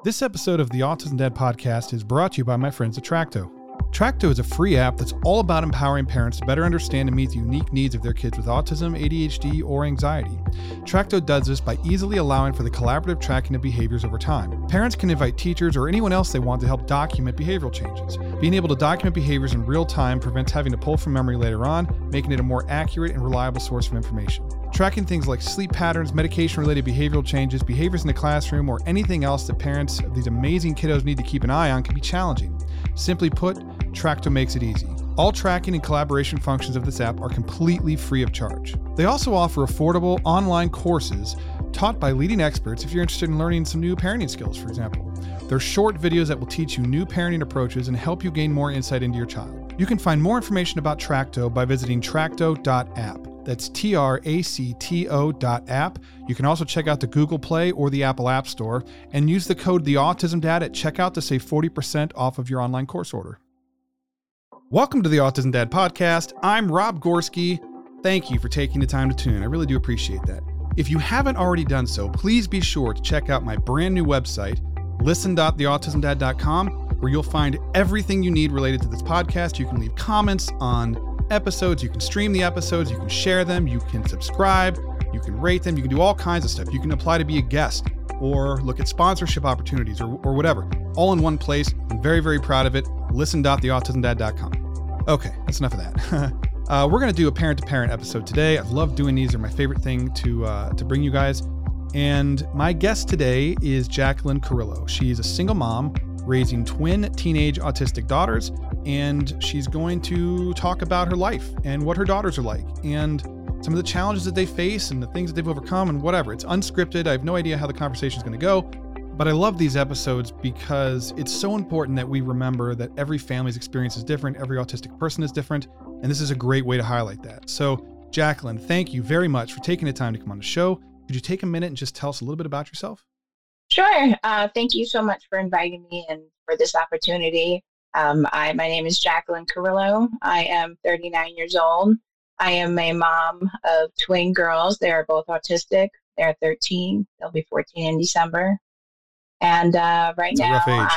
This episode of the Autism Dad podcast is brought to you by my friends at Tracto. Tracto is a free app that's all about empowering parents to better understand and meet the unique needs of their kids with autism, ADHD, or anxiety. Tracto does this by easily allowing for the collaborative tracking of behaviors over time. Parents can invite teachers or anyone else they want to help document behavioral changes. Being able to document behaviors in real time prevents having to pull from memory later on, making it a more accurate and reliable source of information. Tracking things like sleep patterns, medication-related behavioral changes, behaviors in the classroom, or anything else that parents of these amazing kiddos need to keep an eye on can be challenging. Simply put, Tracto makes it easy. All tracking and collaboration functions of this app are completely free of charge. They also offer affordable online courses taught by leading experts if you're interested in learning some new parenting skills, for example. They're short videos that will teach you new parenting approaches and help you gain more insight into your child. You can find more information about Tracto by visiting tracto.app. That's tracto.app. You can also check out the Google Play or the Apple App Store and use the code TheAutismDad at checkout to save 40% off of your online course order. Welcome to the Autism Dad podcast. I'm Rob Gorski. Thank you for taking the time to tune. I really do appreciate that. If you haven't already done so, please be sure to check out my brand new website, listen.theautismdad.com, where you'll find everything you need related to this podcast. You can leave comments on episodes, you can stream the episodes, you can share them, you can subscribe, you can rate them, you can do all kinds of stuff. You can apply to be a guest or look at sponsorship opportunities or whatever, all in one place. I'm very, very proud of it. Listen.theautismdad.com. Okay, that's enough of that. We're going to do a parent-to-parent episode today. I love doing these. They're my favorite thing to bring you guys. And my guest today is Jacqueline Carrillo. She's a single mom raising twin teenage autistic daughters, and she's going to talk about her life and what her daughters are like and some of the challenges that they face and the things that they've overcome and whatever. It's unscripted. I have no idea how the conversation is going to go, but I love these episodes because it's so important that we remember that every family's experience is different. Every autistic person is different, and this is a great way to highlight that. So, Jacqueline, thank you very much for taking the time to come on the show. Could you take a minute and just tell us a little bit about yourself? Sure. Thank you so much for inviting me and for this opportunity. My name is Jacqueline Carrillo. I am 39 years old. I am a mom of twin girls. They are both autistic. They're 13. They'll be 14 in December. And right now,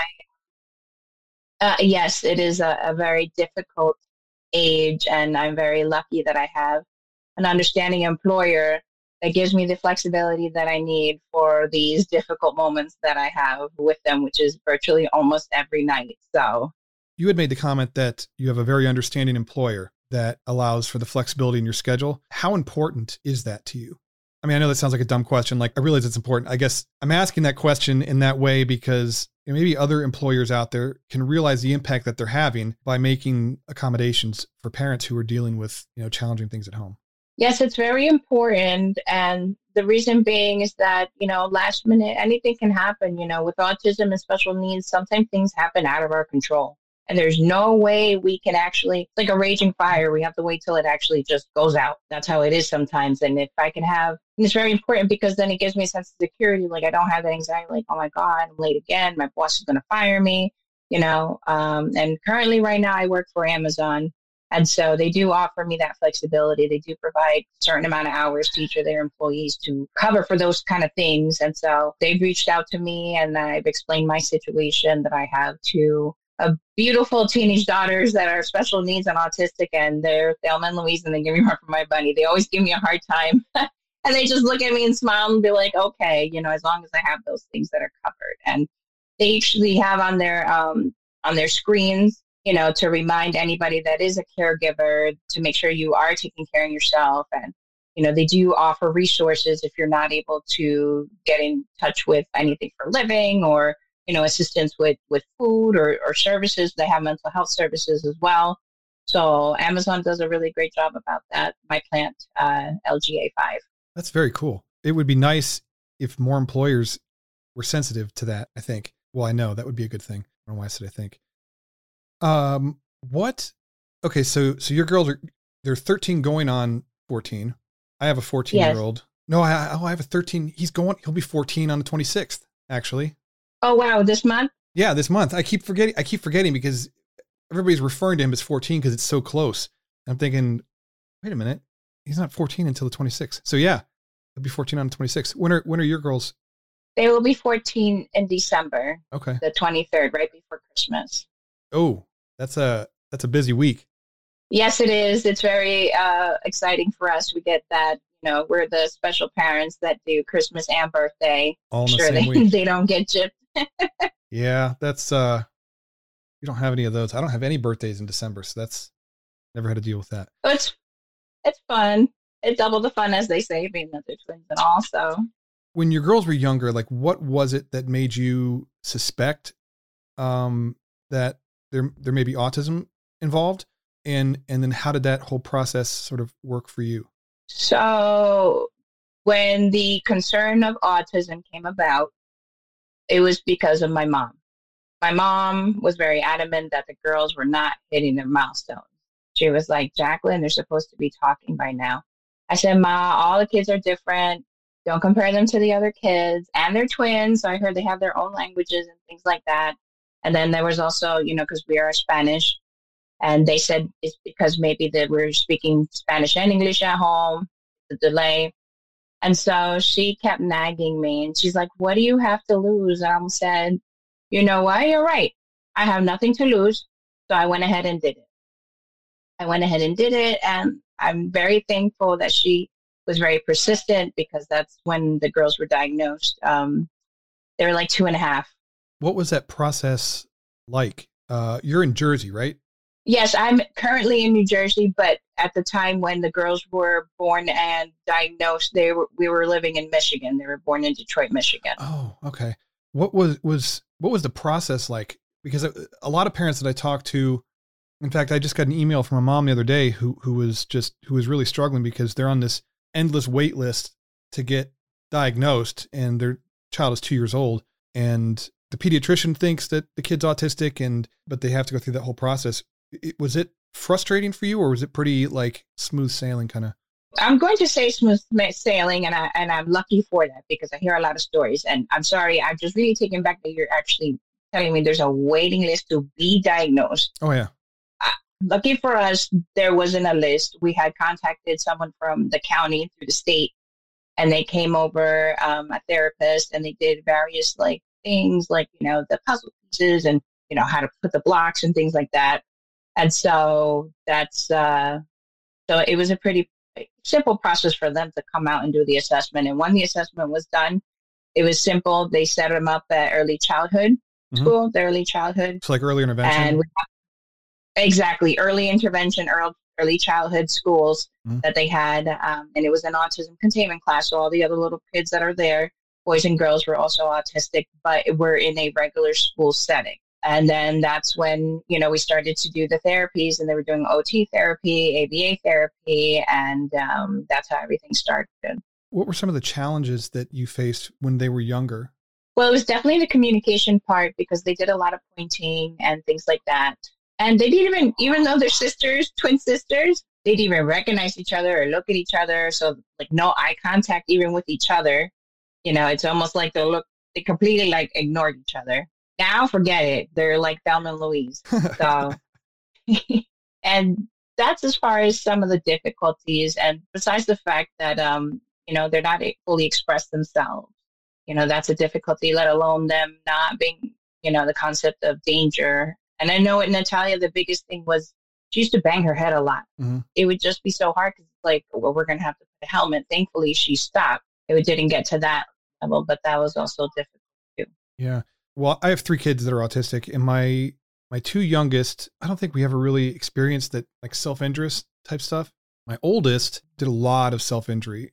yes, it is a very difficult age. And I'm very lucky that I have an understanding employer that gives me the flexibility that I need for these difficult moments that I have with them, which is virtually almost every night. So you had made the comment that you have a very understanding employer that allows for the flexibility in your schedule. How important is that to you? I mean, I know that sounds like a dumb question. Like, I realize it's important. I guess I'm asking that question in that way because maybe other employers out there can realize the impact that they're having by making accommodations for parents who are dealing with, challenging things at home. Yes, it's very important. And the reason being is that, last minute, anything can happen, with autism and special needs. Sometimes things happen out of our control. And there's no way we can actually, it's like a raging fire. We have to wait till it actually just goes out. That's how it is sometimes. And if I can have, and it's very important because then it gives me a sense of security. Like I don't have that anxiety, like, oh my God, I'm late again. My boss is going to fire me, and currently right now I work for Amazon. And so they do offer me that flexibility. They do provide a certain amount of hours to each of their employees to cover for those kind of things. And so they've reached out to me and I've explained my situation that I have two beautiful teenage daughters that are special needs and autistic, and they're Thelma and Louise, and they give me run for my money. They always give me a hard time. And they just look at me and smile and be like, okay, as long as I have those things that are covered. And they actually have on their screens, to remind anybody that is a caregiver to make sure you are taking care of yourself. And, they do offer resources if you're not able to get in touch with anything for living or, assistance with food or services. They have mental health services as well. So Amazon does a really great job about that. My plant, LGA5. That's very cool. It would be nice if more employers were sensitive to that, I think. Well, I know that would be a good thing. I don't know why I said I think. Okay, so your girls they're 13 going on 14. I have a 14-year-old. Yes. No, I have a 13. He'll be 14 on the 26th, actually. Oh, wow. This month? Yeah, this month. I keep forgetting because everybody's referring to him as 14 because it's so close. I'm thinking, wait a minute. He's not 14 until the 26th. So yeah, he'll be 14 on the 26th. When are your girls? They will be 14 in December. Okay. The 23rd, right before Christmas. Oh, that's a busy week. Yes, it is. It's very exciting for us. We get that, we're the special parents that do Christmas and birthday. All in the same week. They don't get gypped. Yeah, that's you don't have any of those. I don't have any birthdays in December, so that's never had to deal with that. It's fun. It's double the fun, as they say, being that they're twins and all. So when your girls were younger, like what was it that made you suspect that there may be autism involved? And then how did that whole process sort of work for you? So when the concern of autism came about, it was because of my mom. My mom was very adamant that the girls were not hitting their milestones. She was like, Jacqueline, they're supposed to be talking by now. I said, Ma, all the kids are different. Don't compare them to the other kids. And they're twins. So I heard they have their own languages and things like that. And then there was also, because we are Spanish. And they said it's because maybe that we're speaking Spanish and English at home, the delay. And so she kept nagging me. And she's like, what do you have to lose? And I said, you know what? You're right. I have nothing to lose. So I went ahead and did it. And I'm very thankful that she was very persistent, because that's when the girls were diagnosed. They were like 2.5. What was that process like? You're in Jersey, right? Yes, I'm currently in New Jersey, but at the time when the girls were born and diagnosed, we were living in Michigan. They were born in Detroit, Michigan. Oh, okay. What was the process like? Because a lot of parents that I talked to, in fact, I just got an email from a mom the other day who was really struggling because they're on this endless wait list to get diagnosed, and their child is 2 years old, and the pediatrician thinks that the kid's autistic, but they have to go through that whole process. Was it frustrating for you, or was it pretty like smooth sailing kind of? I'm going to say smooth sailing, and I'm lucky for that, because I hear a lot of stories. And I'm sorry, I'm just really taken back that you're actually telling me there's a waiting list to be diagnosed. Oh yeah. Lucky for us, there wasn't a list. We had contacted someone from the county through the state, and they came over, a therapist, and they did various like things like, the puzzle pieces and, how to put the blocks and things like that. And so so it was a pretty simple process for them to come out and do the assessment. And when the assessment was done, it was simple. They set them up at early childhood school, the early childhood. It's like early intervention. And exactly, early intervention, early childhood schools that they had. And it was an autism containment class. So all the other little kids that are there, boys and girls, were also autistic, but we're in a regular school setting. And then that's when, we started to do the therapies, and they were doing OT therapy, ABA therapy, and that's how everything started. What were some of the challenges that you faced when they were younger? Well, it was definitely the communication part, because they did a lot of pointing and things like that. And they didn't even though they're sisters, twin sisters, they didn't even recognize each other or look at each other. So like no eye contact even with each other. It's almost like they completely like ignored each other. Now forget it. They're like Thelma and Louise. So, and that's as far as some of the difficulties. And besides the fact that, they're not fully express themselves, that's a difficulty, let alone them not being, the concept of danger. And I know with Natalia, the biggest thing was she used to bang her head a lot. Mm-hmm. It would just be so hard, because it's like, well, we're going to have to put a helmet. Thankfully, she stopped. It didn't get to that level, but that was also difficult too. Yeah. Well, I have 3 kids that are autistic, and my 2 youngest, I don't think we ever really experienced that like self-injurious type stuff. My oldest did a lot of self-injury,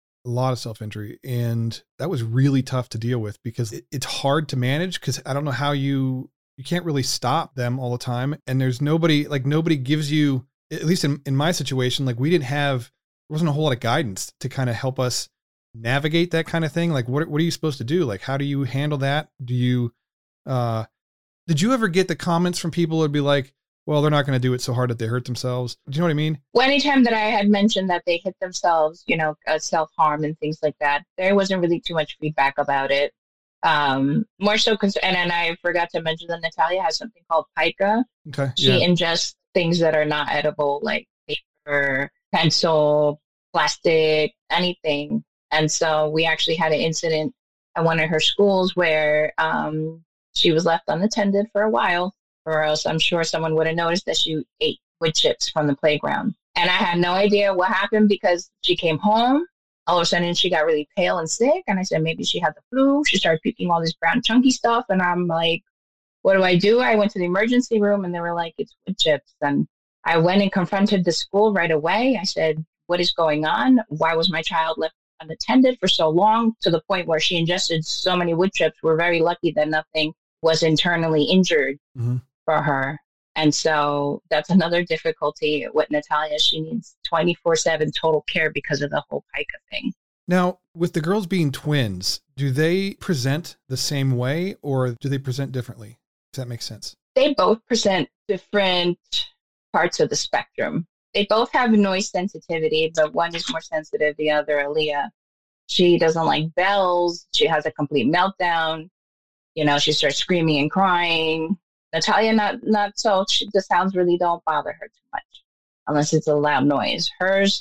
and that was really tough to deal with, because it's hard to manage, because I don't know how you can't really stop them all the time. And there's nobody gives you, at least in my situation, like there wasn't a whole lot of guidance to kind of help us navigate that kind of thing. Like what are you supposed to do? Like, how do you handle that? Do you, did you ever get the comments from people who'd be like, well, they're not going to do it so hard that they hurt themselves? Do you know what I mean? Well, anytime that I had mentioned that they hit themselves, self-harm and things like that, there wasn't really too much feedback about it. More so, and I forgot to mention that Natalia has something called pica. Okay. She ingests things that are not edible, like paper, pencil, plastic, anything. And so we actually had an incident at one of her schools where she was left unattended for a while, or else I'm sure someone would have noticed that she ate wood chips from the playground. And I had no idea what happened because she came home. All of a sudden, she got really pale and sick. And I said, maybe she had the flu. She started puking all this brown chunky stuff. And I'm like, what do I do? I went to the emergency room and they were like, it's wood chips. And I went and confronted the school right away. I said, what is going on? Why was my child left unattended for so long, to the point where she ingested so many wood chips? We're very lucky that nothing was internally injured for her. And so that's another difficulty with Natalia. She needs 24/7 total care because of the whole pica thing. Now, with the girls being twins, do they present the same way or do they present differently? Does that make sense? They both present different parts of the spectrum. They both have noise sensitivity, but one is more sensitive, the other, Aaliyah. She doesn't like bells. She has a complete meltdown. You know, she starts screaming and crying. Natalia, not so. The sounds really don't bother her too much unless it's a loud noise. Hers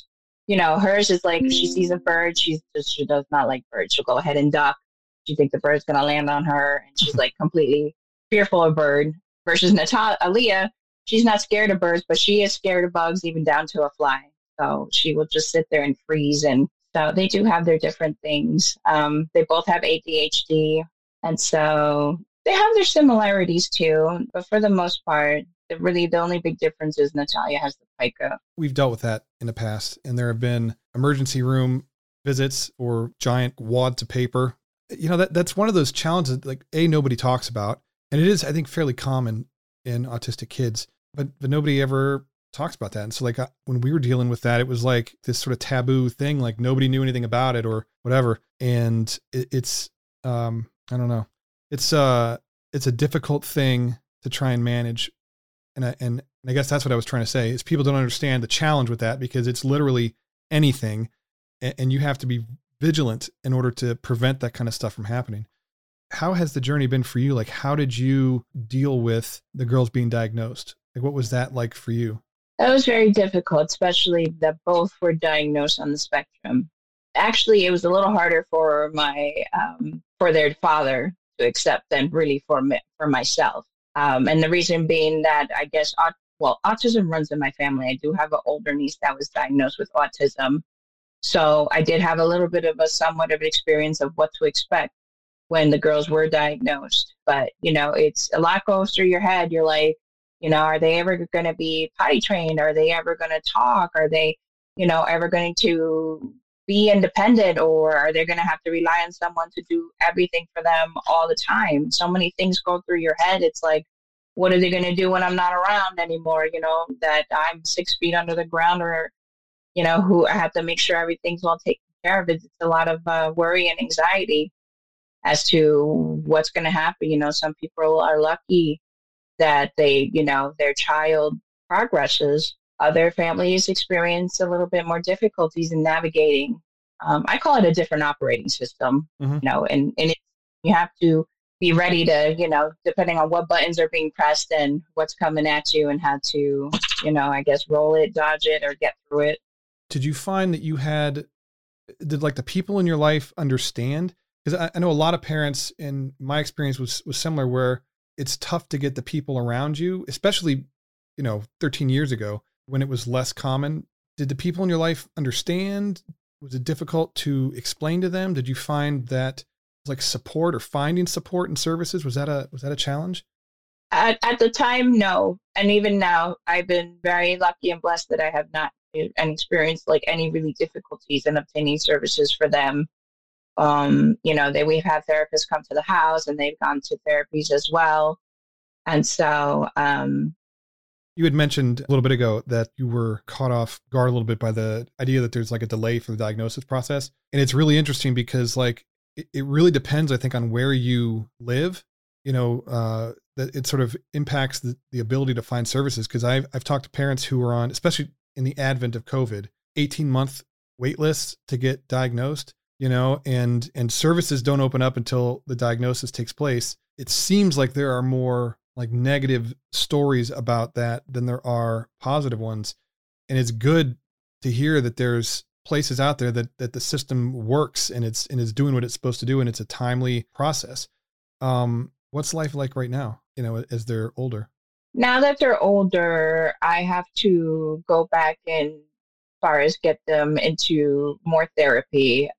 is like if she sees a bird, she does not like birds. She'll go ahead and duck. She thinks the bird's going to land on her, and she's like completely fearful of bird. Versus Aaliyah, she's not scared of birds, but she is scared of bugs, even down to a fly. So she will just sit there and freeze. And so they do have their different things. They both have ADHD, and so they have their similarities too, but for the most part, the only big difference is Natalia has the pica. We've dealt with that in the past, and there have been emergency room visits or giant wads of paper. You know, that's one of those challenges that, like, nobody talks about, and it is, I think, fairly common in autistic kids, but nobody ever talks about that. And so, like, when we were dealing with that, it was like this sort of taboo thing, like nobody knew anything about it or whatever. And it's I don't know. It's a difficult thing to try and manage. And I guess that's what I was trying to say is people don't understand the challenge with that because it's literally anything. And you have to be vigilant in order to prevent that kind of stuff from happening. How has the journey been for you? Like, how did you deal with the girls being diagnosed? Like, what was that like for you? That was very difficult, especially that both were diagnosed on the spectrum. Actually, it was a little harder for for their father to accept than really for myself. And the reason being that I guess, autism runs in my family. I do have an older niece that was diagnosed with autism. So I did have a little bit of somewhat of an experience of what to expect when the girls were diagnosed. But, you know, it's a lot goes through your head. You're like, you know, are they ever going to be potty trained? Are they ever going to talk? Are they, you know, ever going to be independent, or are they going to have to rely on someone to do everything for them all the time? So many things go through your head. It's like, what are they going to do when I'm not around anymore? You know, that I'm 6 feet under the ground, or, you know, who I have to make sure everything's well taken care of. It's a lot of worry and anxiety as to what's going to happen. You know, some people are lucky that they, you know, their child progresses. Other families experience a little bit more difficulties in navigating. I call it a different operating system, you know, and you have to be ready to, you know, depending on what buttons are being pressed and what's coming at you, and how to, you know, I guess roll it, dodge it, or get through it. Did you find that did like the people in your life understand? Because I know a lot of parents, in my experience was similar, where it's tough to get the people around you, especially, you know, 13 years ago when it was less common. Did the people in your life understand? Was it difficult to explain to them? Did you find that like support or finding support and services, was that a challenge? At the time, no. And even now, I've been very lucky and blessed that I have not experienced like any really difficulties in obtaining services for them. You know, we've had therapists come to the house and they've gone to therapies as well. And so, you had mentioned a little bit ago that you were caught off guard a little bit by the idea that there's like a delay for the diagnosis process. And it's really interesting because like, it really depends, I think, on where you live, you know, that it sort of impacts the ability to find services. Cause I've talked to parents who are on, especially in the advent of COVID, 18-month wait lists to get diagnosed, you know, and services don't open up until the diagnosis takes place. It seems like there are more like negative stories about that than there are positive ones. And it's good to hear that there's places out there that the system works and it's doing what it's supposed to do, and it's a timely process. What's life like right now, as they're older? Now that they're older, I have to go back and as far as get them into more therapy.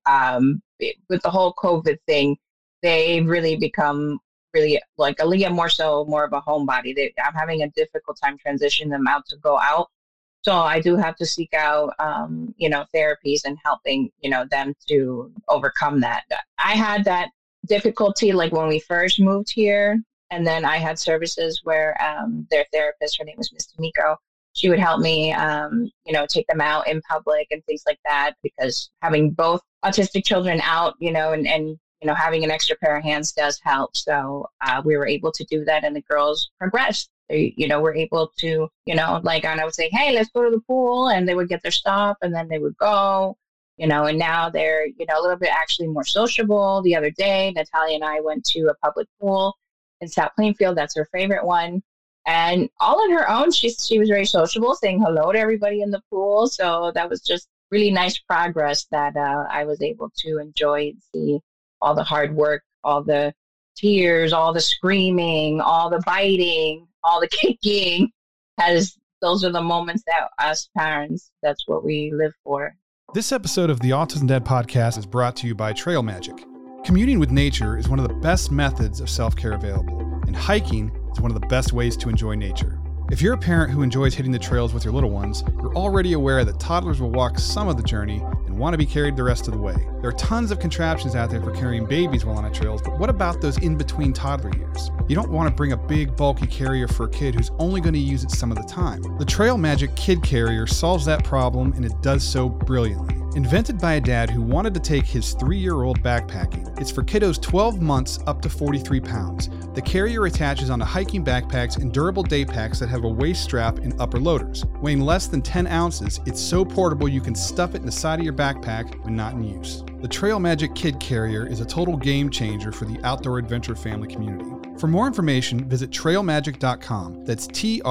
With the whole COVID thing, they really become really like Aaliyah more of a homebody. I'm having a difficult time transitioning them out to go out. So I do have to seek out, therapies and helping, them to overcome that. I had that difficulty like when we first moved here. And then I had services where their therapist, her name was Miss Tamiko, she would help me, take them out in public and things like that, because having both autistic children out, and having an extra pair of hands does help. So we were able to do that, and the girls progressed. They, were able to, and I would say, hey, let's go to the pool, and they would get their stuff, and then they would go, and now they're, a little bit actually more sociable. The other day, Natalia and I went to a public pool in South Plainfield. That's her favorite one. And all on her own, she was very sociable, saying hello to everybody in the pool. So that was just really nice progress that I was able to enjoy and see all the hard work, all the tears, all the screaming, all the biting, all the kicking, as those are the moments that us parents, that's what we live for. This episode of the Autism Dad podcast is brought to you by Trail Magic. Communing with nature is one of the best methods of self-care available, and hiking is one of the best ways to enjoy nature. If you're a parent who enjoys hitting the trails with your little ones, you're already aware that toddlers will walk some of the journey and want to be carried the rest of the way. There are tons of contraptions out there for carrying babies while on a trails, but what about those in-between toddler years? You don't want to bring a big, bulky carrier for a kid who's only going to use it some of the time. The Trail Magic Kid Carrier solves that problem, and it does so brilliantly. Invented by a dad who wanted to take his 3-year-old backpacking, it's for kiddos 12 months up to 43 pounds. The carrier attaches onto hiking backpacks and durable day packs that have a waist strap and upper loaders. Weighing less than 10 ounces, it's so portable you can stuff it in the side of your backpack when not in use. The Trail Magic Kid Carrier is a total game changer for the outdoor adventure family community. For more information, visit trailmagic.com. That's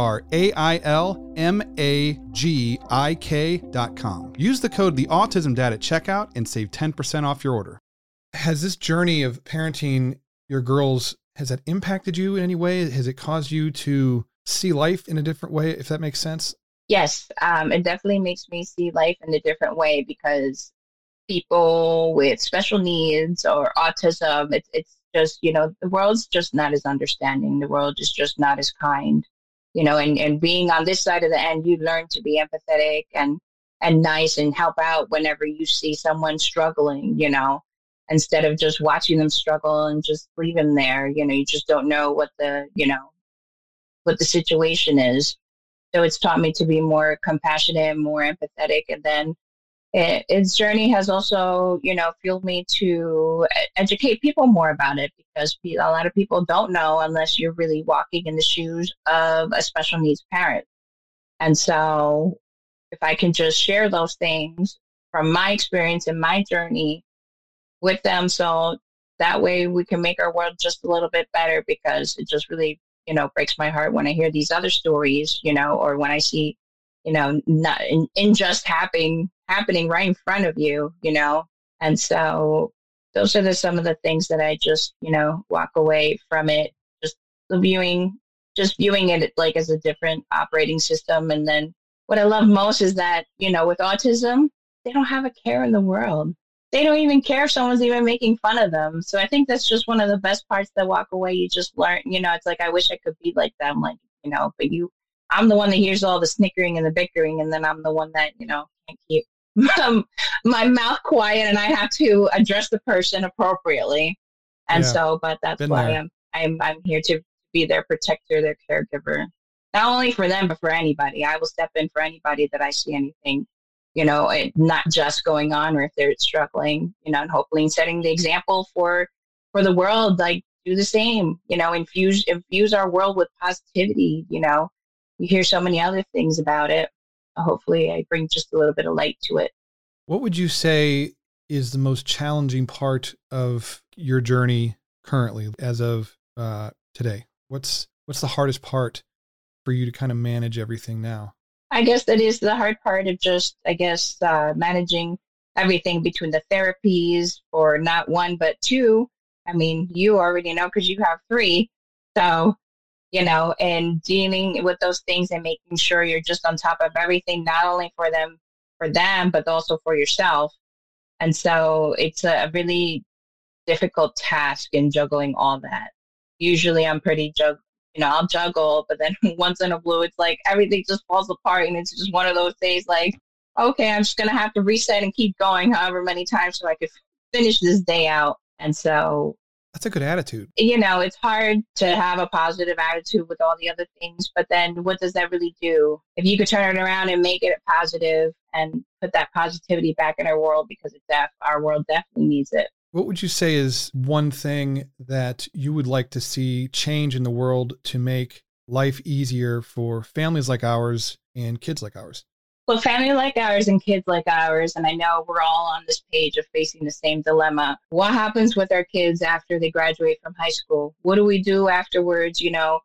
TrailMagic.com. Use the code TheAutismDad at checkout and save 10% off your order. Has this journey of parenting your girls, has that impacted you in any way? Has it caused you to see life in a different way, if that makes sense? Yes, it definitely makes me see life in a different way, because people with special needs or autism, it's just, the world's just not as understanding. The world is just not as kind, and being on this side of the end, you learn to be empathetic and nice and help out whenever you see someone struggling, instead of just watching them struggle and just leave them there. You just don't know what the situation is. So it's taught me to be more compassionate, more empathetic. And then its journey has also, fueled me to educate people more about it, because a lot of people don't know unless you're really walking in the shoes of a special needs parent. And so if I can just share those things from my experience and my journey with them, so that way we can make our world just a little bit better, because it just really, breaks my heart when I hear these other stories, or when I see, not injustice happening right in front of you, And so those are some of the things that I just, walk away from it, just viewing it like as a different operating system. And then what I love most is that, with autism, they don't have a care in the world. They don't even care if someone's even making fun of them. So I think that's just one of the best parts that walk away. You just learn, it's like, I wish I could be like them, but I'm the one that hears all the snickering and the bickering. And then I'm the one that, can't keep my mouth quiet, and I have to address the person appropriately. And but that's why I'm here to be their protector, their caregiver, not only for them, but for anybody. I will step in for anybody that I see anything, not just going on, or if they're struggling, and hopefully setting the example for the world, like do the same, infuse our world with positivity. You hear so many other things about it. Hopefully I bring just a little bit of light to it. What would you say is the most challenging part of your journey currently as of today? What's the hardest part for you to kind of manage everything now? I guess that is the hard part of just, managing everything between the therapies for not one, but two. I mean, you already know because you have three. So, and dealing with those things and making sure you're just on top of everything, not only for them, but also for yourself. And so it's a really difficult task in juggling all that. Usually I'm pretty I'll juggle, but then once in a blue, it's like everything just falls apart. And it's just one of those days like, okay, I'm just going to have to reset and keep going however many times so I could finish this day out. And so that's a good attitude. It's hard to have a positive attitude with all the other things, but then what does that really do? If you could turn it around and make it positive and put that positivity back in our world, because our world definitely needs it. What would you say is one thing that you would like to see change in the world to make life easier for families like ours and kids like ours? Well, family like ours and kids like ours, and I know we're all on this page of facing the same dilemma. What happens with our kids after they graduate from high school? What do we do afterwards,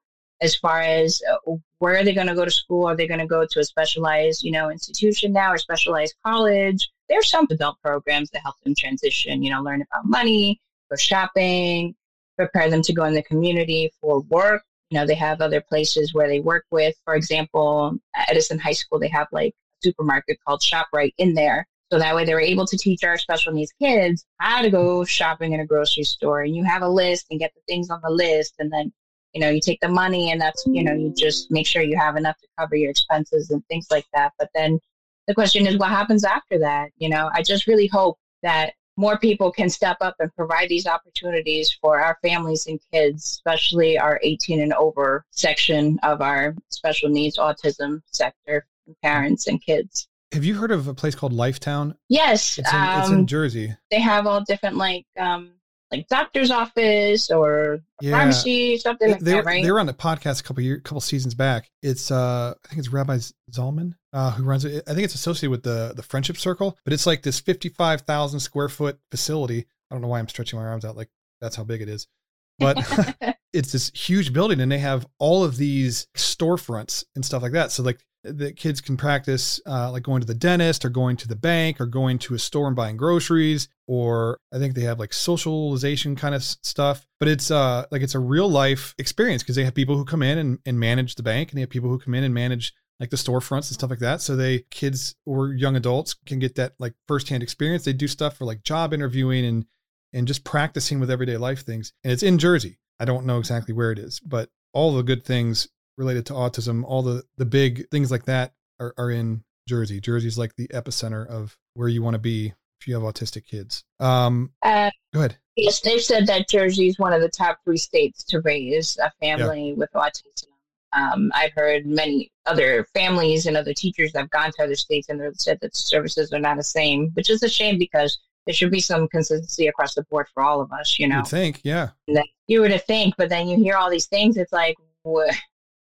as far as where are they going to go to school? Are they going to go to a specialized, institution now or specialized college? There's some adult programs that help them transition, learn about money, for shopping, prepare them to go in the community for work. They have other places where they work with. For example, at Edison High School, they have like a supermarket called ShopRite in there. So that way they were able to teach our special needs kids how to go shopping in a grocery store. And you have a list and get the things on the list. And then, you take the money and that's, you just make sure you have enough to cover your expenses and things like that. But then the question is, what happens after that? I just really hope that more people can step up and provide these opportunities for our families and kids, especially our 18 and over section of our special needs autism sector, parents and kids. Have you heard of a place called Lifetown? Yes. It's in Jersey. They have all different like doctor's office or pharmacy, something like that, right? They were on the podcast a couple seasons back. It's I think it's Rabbi Zalman who runs it. I think it's associated with the Friendship Circle, but it's like this 55,000 square foot facility. I don't know why I'm stretching my arms out like that's how big it is, but it's this huge building and they have all of these storefronts and stuff like that. So like the kids can practice like going to the dentist or going to the bank or going to a store and buying groceries, or I think they have like socialization kind of stuff, but it's it's a real life experience because they have people who come in and manage the bank, and they have people who come in and manage like the storefronts and stuff like that. So kids or young adults can get that like firsthand experience. They do stuff for like job interviewing and just practicing with everyday life things. And it's in Jersey. I don't know exactly where it is, but all the good things related to autism, all the big things like that are in Jersey. Jersey's like the epicenter of where you want to be if you have autistic kids. Go ahead. Yes, they've said that Jersey is one of the top 3 states to raise a family with autism. I've heard many other families and other teachers that have gone to other states and they've said that services are not the same, which is a shame because there should be some consistency across the board for all of us, You would think, yeah. You would think, but then you hear all these things. It's like, what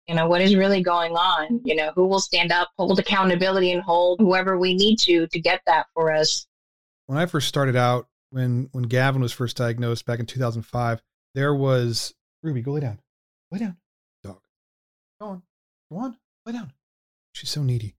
is really going on? Who will stand up, hold accountability, and hold whoever we need to get that for us? When I first started out, when Gavin was first diagnosed back in 2005, there was Ruby, go lay down. Lay down. Dog. Go on. Lay down. She's so needy.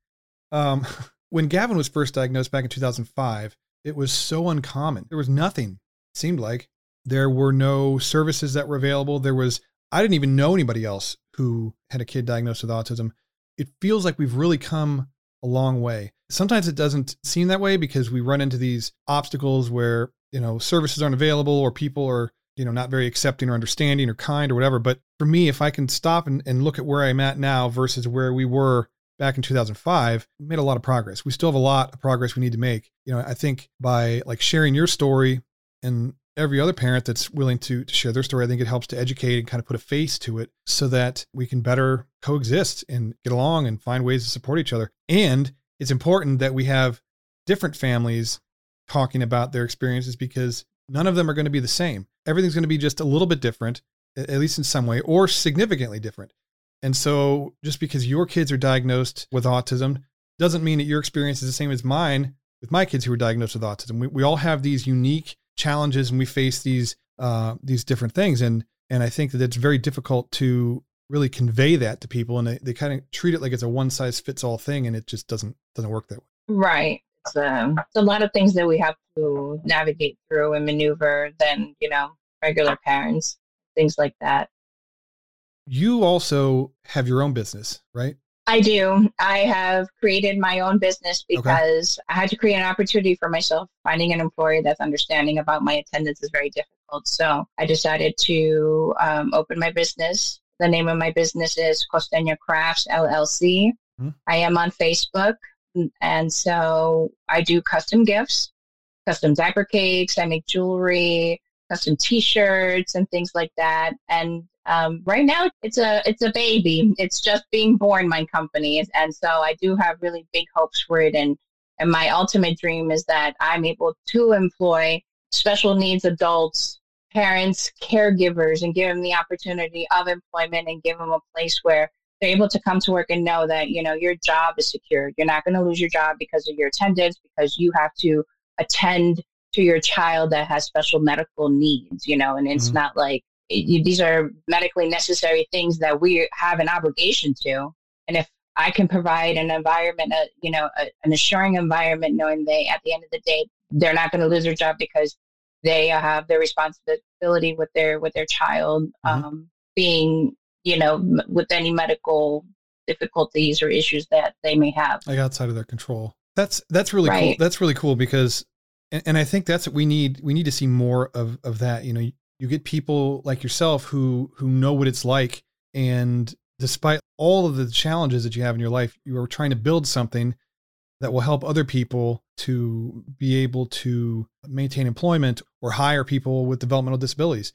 When Gavin was first diagnosed back in 2005, it was so uncommon. There was nothing, it seemed like. There were no services that were available. I didn't even know anybody else who had a kid diagnosed with autism. It feels like we've really come a long way. Sometimes it doesn't seem that way because we run into these obstacles where, services aren't available or people are, not very accepting or understanding or kind or whatever. But for me, if I can stop and look at where I'm at now versus where we were back in 2005, we made a lot of progress. We still have a lot of progress we need to make. I think by like sharing your story and every other parent that's willing to share their story, I think it helps to educate and kind of put a face to it so that we can better coexist and get along and find ways to support each other. And it's important that we have different families talking about their experiences because none of them are going to be the same. Everything's going to be just a little bit different, at least in some way, or significantly different. And so just because your kids are diagnosed with autism doesn't mean that your experience is the same as mine with my kids who are diagnosed with autism. We all have these unique challenges and we face these different things. And I think that it's very difficult to really convey that to people. And they kind of treat it like it's a one size fits all thing. And it just doesn't work that way. Right. It's a lot of things that we have to navigate through and maneuver than, regular parents, things like that. You also have your own business, right? I do. I have created my own business because I had to create an opportunity for myself. Finding an employer that's understanding about my attendance is very difficult. So I decided to open my business. The name of my business is Costeña Crafts, LLC. Mm-hmm. I am on Facebook. And so I do custom gifts, custom diaper cakes. I make jewelry, custom T-shirts and things like that. And right now it's a baby. It's just being born, my company. And so I do have really big hopes for it. And my ultimate dream is that I'm able to employ special needs adults, parents, caregivers, and give them the opportunity of employment and give them a place where they're able to come to work and know that, your job is secure. You're not going to lose your job because of your attendance, because you have to attend to your child that has special medical needs, and it's mm-hmm. not like these are medically necessary things that we have an obligation to. And if I can provide an environment, an assuring environment, knowing at the end of the day, they're not going to lose their job because they have their responsibility with their child, mm-hmm. Being, with any medical difficulties or issues that they may have. Like outside of their control. That's really cool. That's really cool because, and I think that's what we need. We need to see more of that. You get people like yourself who know what it's like. And despite all of the challenges that you have in your life, you are trying to build something that will help other people to be able to maintain employment or hire people with developmental disabilities.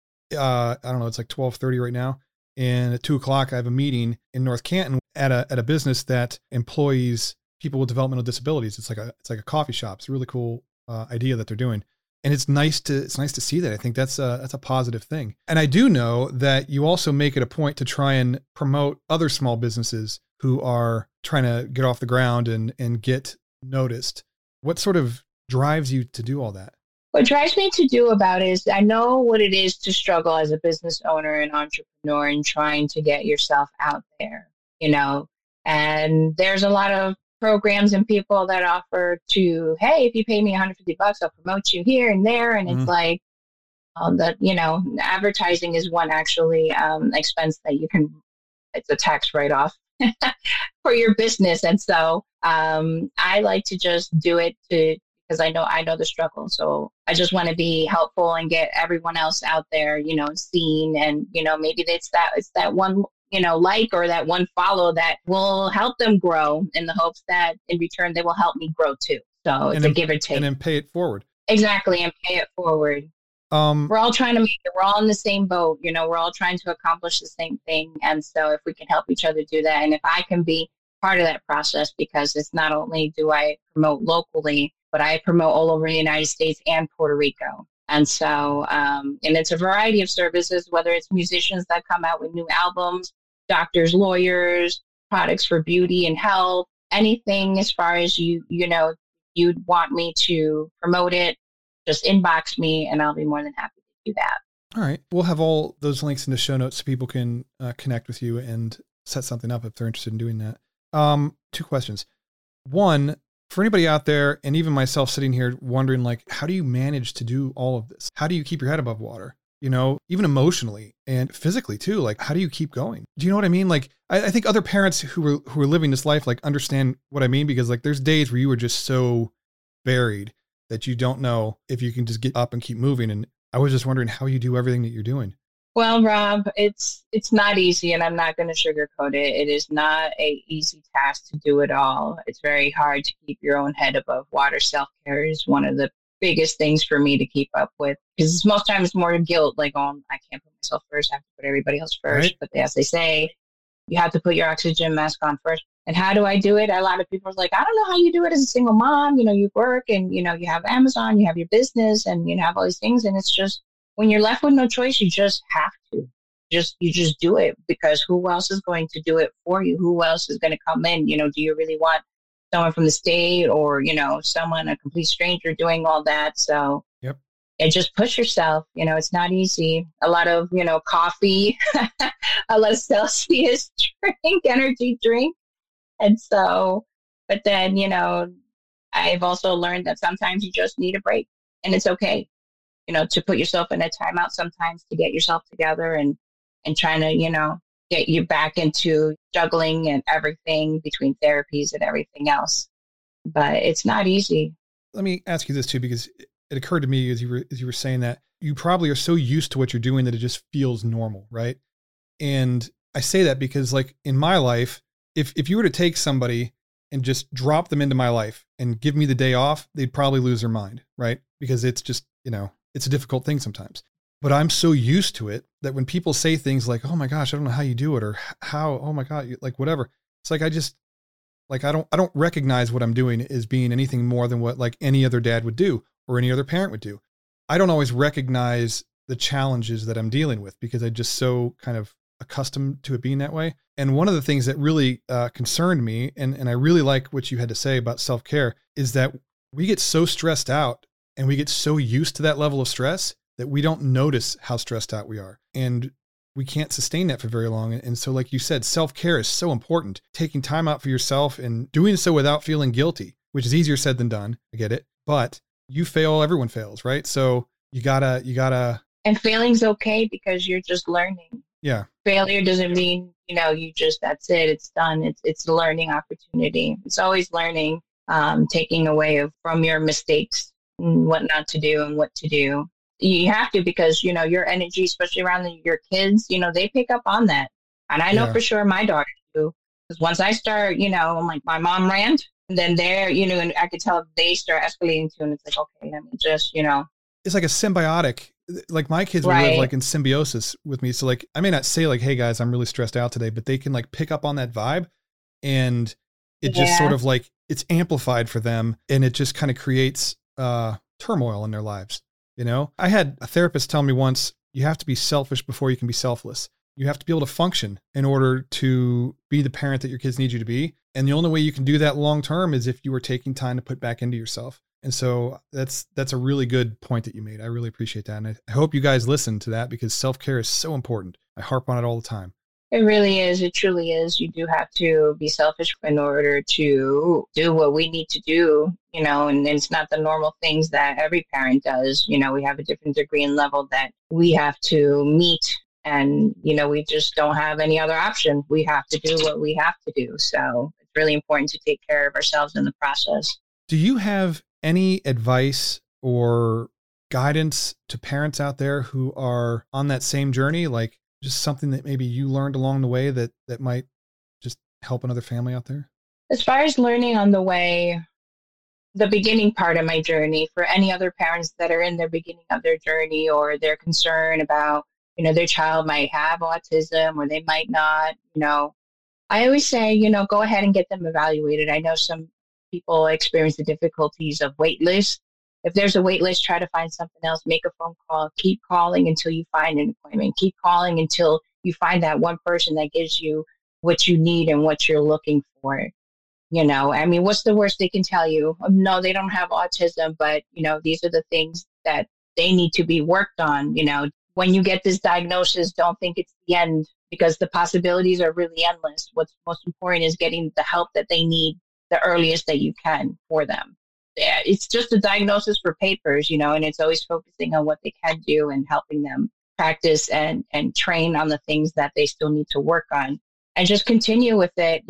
I don't know. It's like 12:30 right now. And at 2:00, I have a meeting in North Canton at a business that employs people with developmental disabilities. It's like a coffee shop. It's a really cool idea that they're doing. And it's nice to see that. I think that's a positive thing. And I do know that you also make it a point to try and promote other small businesses who are trying to get off the ground and get noticed. What sort of drives you to do all that? What drives me to do about it is I know what it is to struggle as a business owner and entrepreneur and trying to get yourself out there, and there's a lot of programs and people that offer to, hey, if you pay me $150, I'll promote you here and there. And mm-hmm. It's like advertising is one actually expense that it's a tax write-off for your business. And so I like to just do it because I know the struggle. So I just want to be helpful and get everyone else out there, seen. And, maybe it's that one, like, or that one follow that will help them grow in the hopes that in return, they will help me grow too. So it's a give or take. And then pay it forward. Exactly. And pay it forward. We're all trying to make it. We're all in the same boat. We're all trying to accomplish the same thing. And so if we can help each other do that, and if I can be part of that process, because it's not only do I promote locally, but I promote all over the United States and Puerto Rico. And so, and it's a variety of services, whether it's musicians that come out with new albums, doctors, lawyers, products for beauty and health, anything as far as you'd want me to promote it, just inbox me and I'll be more than happy to do that. All right. We'll have all those links in the show notes so people can connect with you and set something up if they're interested in doing that. 2 questions. One, for anybody out there, and even myself sitting here wondering, like, how do you manage to do all of this? How do you keep your head above water? Even emotionally and physically too. Like, how do you keep going? Do you know what I mean? Like, I think other parents who are living this life, like, understand what I mean, because like there's days where you are just so buried that you don't know if you can just get up and keep moving. And I was just wondering how you do everything that you're doing. Well, Rob, it's not easy, and I'm not going to sugarcoat it. It is not an easy task to do it all. It's very hard to keep your own head above water. Self-care is one of the biggest things for me to keep up with, because most times more guilt, like, oh, I can't put myself first, I have to put everybody else first. Right. But as they say, you have to put your oxygen mask on first. And how do I do it? A lot of people are like, I don't know how you do it as a single mom. You work and, you have Amazon, you have your business, and you have all these things. And it's just, when you're left with no choice, you just have to. You just do it, because who else is going to do it for you? Who else is going to come in? Do you really want someone from the state or, someone, a complete stranger doing all that? So yep. And just push yourself. It's not easy. A lot of, coffee, a lot of Celsius energy drink. And so, but then, I've also learned that sometimes you just need a break, and it's okay, to put yourself in a timeout sometimes to get yourself together and trying to, get you back into juggling and everything between therapies and everything else. But it's not easy. Let me ask you this too, because it occurred to me as you were saying that you probably are so used to what you're doing that it just feels normal, right? And I say that because, like, in my life, if you were to take somebody and just drop them into my life and give me the day off, they'd probably lose their mind, right? Because it's just, it's a difficult thing sometimes. But I'm so used to it that when people say things like, "Oh my gosh, I don't know how you do it," or "How, oh my God," like whatever, it's like I don't recognize what I'm doing as being anything more than what like any other dad would do or any other parent would do. I don't always recognize the challenges that I'm dealing with because I just so kind of accustomed to it being that way. And one of the things that really concerned me, and I really like what you had to say about self-care, is that we get so stressed out and we get so used to that level of stress that we don't notice how stressed out we are. And we can't sustain that for very long. And so, like you said, self-care is so important. Taking time out for yourself and doing so without feeling guilty, which is easier said than done. I get it. But you fail, everyone fails, right? So you gotta. And failing's okay because you're just learning. Yeah. Failure doesn't mean, that's it. It's done. It's a learning opportunity. It's always learning, taking away from your mistakes and what not to do and what to do. You have to, because, your energy, especially around your kids, they pick up on that. And I know for sure my daughter do. Because once I start, I'm like, my mom rant, and then and I could tell they start escalating too. And it's like, okay, let me just, It's like a symbiotic, like my kids will live like in symbiosis with me. So like, I may not say like, "Hey guys, I'm really stressed out today," but they can like pick up on that vibe, and it just sort of like, it's amplified for them. And it just kind of creates turmoil in their lives. I had a therapist tell me once, you have to be selfish before you can be selfless. You have to be able to function in order to be the parent that your kids need you to be. And the only way you can do that long term is if you are taking time to put back into yourself. And so that's a really good point that you made. I really appreciate that. And I hope you guys listen to that because self-care is so important. I harp on it all the time. It really is. It truly is. You do have to be selfish in order to do what we need to do, and it's not the normal things that every parent does. We have a different degree and level that we have to meet, and, we just don't have any other option. We have to do what we have to do. So it's really important to take care of ourselves in the process. Do you have any advice or guidance to parents out there who are on that same journey? Like, just something that maybe you learned along the way that might just help another family out there? As far as learning on the way, the beginning part of my journey, for any other parents that are in the beginning of their journey, or they're concerned about, their child might have autism or they might not, I always say, go ahead and get them evaluated. I know some people experience the difficulties of wait lists. If there's a wait list, try to find something else, make a phone call, keep calling until you find an appointment, keep calling until you find that one person that gives you what you need and what you're looking for. What's the worst they can tell you? No, they don't have autism, but, these are the things that they need to be worked on. When you get this diagnosis, don't think it's the end, because the possibilities are really endless. What's most important is getting the help that they need the earliest that you can for them. Yeah, it's just a diagnosis for papers, and it's always focusing on what they can do and helping them practice and train on the things that they still need to work on, and just continue with it.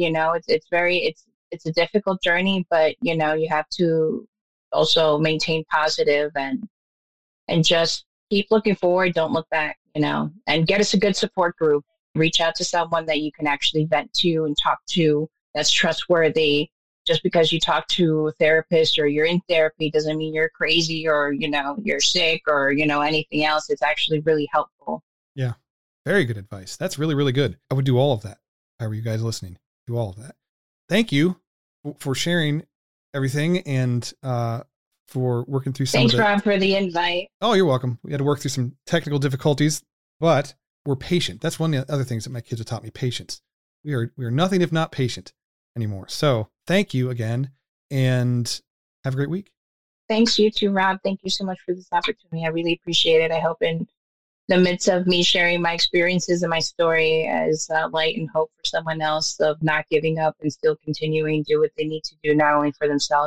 It's a difficult journey, but you have to also maintain positive and just keep looking forward. Don't look back, and get us a good support group. Reach out to someone that you can actually vent to and talk to that's trustworthy. Just because you talk to a therapist or you're in therapy doesn't mean you're crazy or, you're sick or, anything else. It's actually really helpful. Yeah. Very good advice. That's really, really good. I would do all of that. If I were you guys listening, do all of that. Thank you for sharing everything and for working through some Thanks, Rob, for the invite. Oh, you're welcome. We had to work through some technical difficulties, but we're patient. That's one of the other things that my kids have taught me, patience. We are nothing if not patient anymore. So thank you again and have a great week. Thanks, you too, Rob. Thank you so much for this opportunity. I really appreciate it. I hope in the midst of me sharing my experiences and my story as light and hope for someone else of not giving up and still continuing to do what they need to do, not only for themselves, but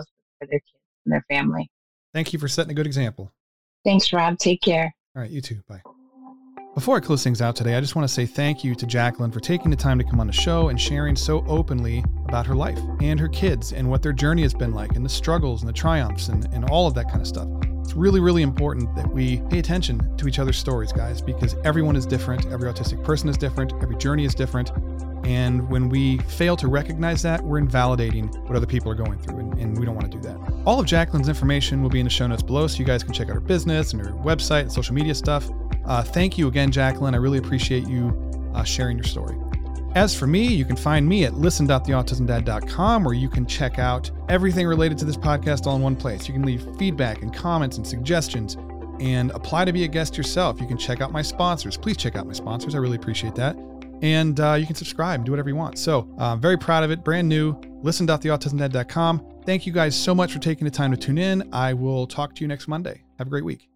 for their kids and their family. Thank you for setting a good example. Thanks, Rob. Take care. All right, you too. Bye. Before I close things out today, I just want to say thank you to Jacqueline for taking the time to come on the show and sharing so openly about her life and her kids and what their journey has been like and the struggles and the triumphs and all of that kind of stuff. It's really, really important that we pay attention to each other's stories, guys, because everyone is different. Every autistic person is different. Every journey is different. And when we fail to recognize that, we're invalidating what other people are going through, and we don't want to do that. All of Jacqueline's information will be in the show notes below, so you guys can check out her business and her website and social media stuff. Thank you again, Jacqueline. I really appreciate you sharing your story. As for me, you can find me at listen.theautismdad.com, where you can check out everything related to this podcast all in one place. You can leave feedback and comments and suggestions and apply to be a guest yourself. You can check out my sponsors. Please check out my sponsors. I really appreciate that. And you can subscribe and do whatever you want. So I'm very proud of it. Brand new. Listen.theautismdad.com. Thank you guys so much for taking the time to tune in. I will talk to you next Monday. Have a great week.